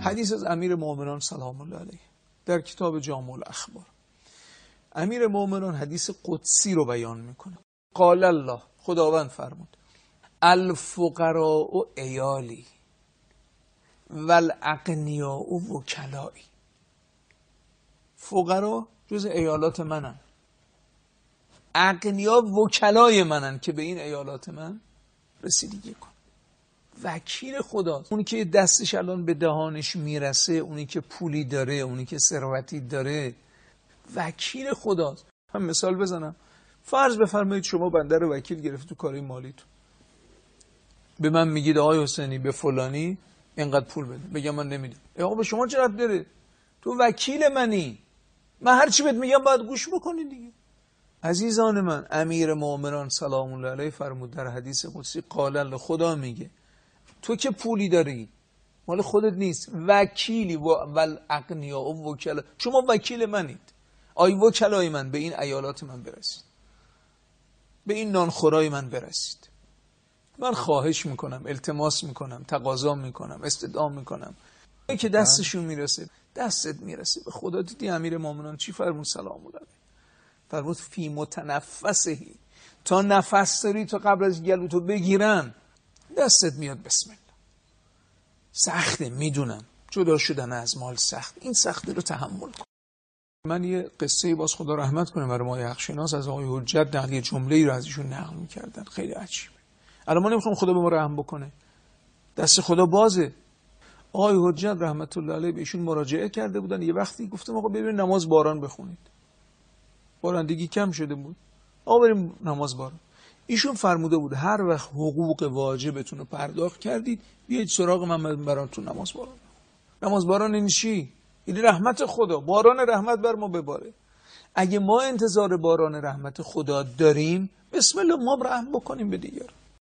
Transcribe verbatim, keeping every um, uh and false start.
حدیث از امیر مومنان سلام الله علیه در کتاب جامع الاخبار. امیر مومنان حدیث قدسی رو بیان میکنه. قال الله، خداوند فرمود: الفقراء عیالی والاغنیاء وکلایی. فقرا جز ایالات منن، اغنیا وکلای منن که به این ایالات من رسیدگی کن. وکیل خداست، اونی که دستش الان به دهانش میرسه، اونی که پولی داره، اونی که ثروتی داره، وکیل خداست. من مثال بزنم، فرض بفرمایید شما بنده رو وکیل گرفت تو کاری مالیتون، به من میگید آقای حسینی به فلانی اینقدر پول بده، بگم من نمیدم. آقا به شما چه ربط داره؟ تو وکیل منی، من هر چی بهت میگم باید گوش بکنی دیگه. عزیزان من، امیر مومنان سلام الله علیه فرمود در حدیث قدسی، قال الله، خدا میگه تو که پولی داری مال خودت نیست، وکیلی و والاغنیاء و وکلا، شما وکیل منید. آی وکلای من، به این ایالات من برسید، به این نانخورای من برسید. من خواهش میکنم، التماس میکنم، تقاضا میکنم، استدعا میکنم این که دستشون میرسه، دستت میرسه به خدا. دیدی امیر مومنان چی فرمود سلام الله علیه؟ فرمود فی متنفسهی، تا نفس داری، تا قبل از گلوتو بگیرن دستت میاد بسم الله. سخته، میدونم جدا شدن از مال سخت، این سخته رو تحمل کن. من یه قصه باز خدا رحمت کنه برای ما حقشناس از آقای حجت نقل، یه جمله‌ای رو از ایشون نقل می‌کردن، خیلی عجیبه. الان ما نمیخوام خدا به ما رحم بکنه، دست خدا بازه. آقای حجت رحمت الله علیه به ایشون مراجعه کرده بودن، یه وقتی گفتم آقا ببرید نماز باران بخونید، بارندگی کم شده بود، آقا بریم نماز باران. ایشون فرموده بود هر وقت حقوق واجبتون رو پرداخت کردید بیایید سراغ من براتون نماز باران. نماز باران این چی؟ این رحمت خدا، باران رحمت بر ما بباره. اگه ما انتظار باران رحمت خدا داریم، بسم الله ما رحم بکنیم به دیگر.